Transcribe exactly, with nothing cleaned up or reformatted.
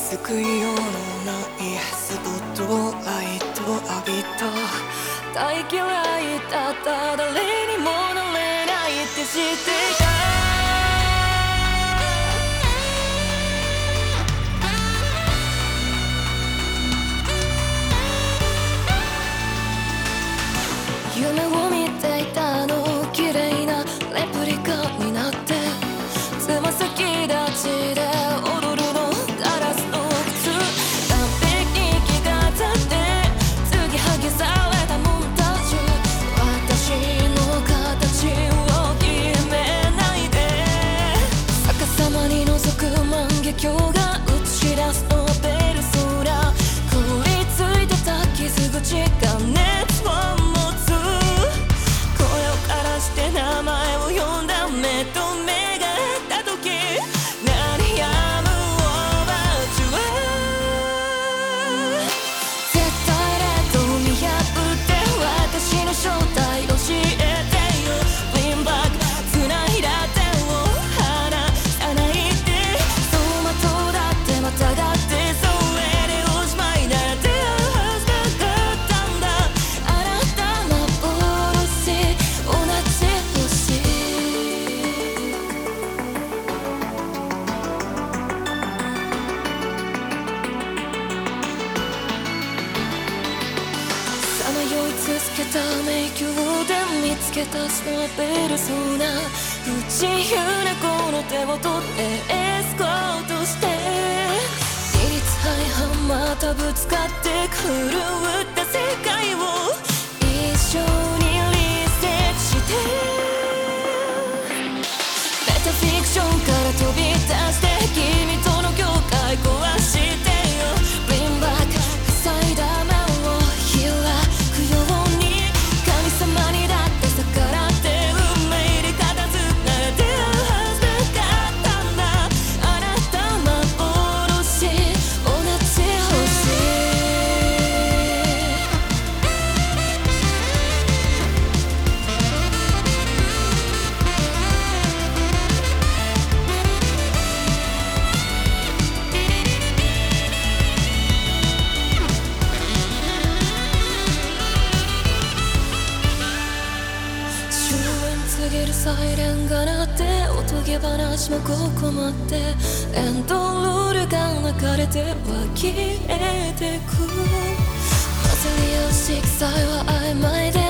救いようのないスポットライト浴びた大嫌いだった誰にもなれないって知っていた夢を見ていたの綺麗なレプリカになってつま先立ちで踊るのガラスの靴完璧に気が立って継ぎはぎされたモンタージュ私の形を決めないで逆さまに覗く万華鏡が映し出すノーベル空凍りついてた傷口が熱を名前を呼んだ目と目が合った時鳴りやむオーバーチュア絶対レッドを見破って私の正体教えてよウィンバック繋いだ手を離さないで走馬灯だってまたがってそれでおしまいだってはずだったんだあなた幻同じ迷い続けた迷宮で見つけたスノーベルそうな不自由なこの手を取ってエスコートして二律背反またぶつかって狂った世界を一緒にリセットしてメタフィクションから飛び出して君との境界壊してよ Bring back 塞いだ目を開くように神様にだって逆らって運命で片付かれてるはずなかったんだあなた幻同じ星告げるサイレンが鳴っておとぎ話もここまでエンドロールが流れては消えてく混ざり合う色彩は曖昧で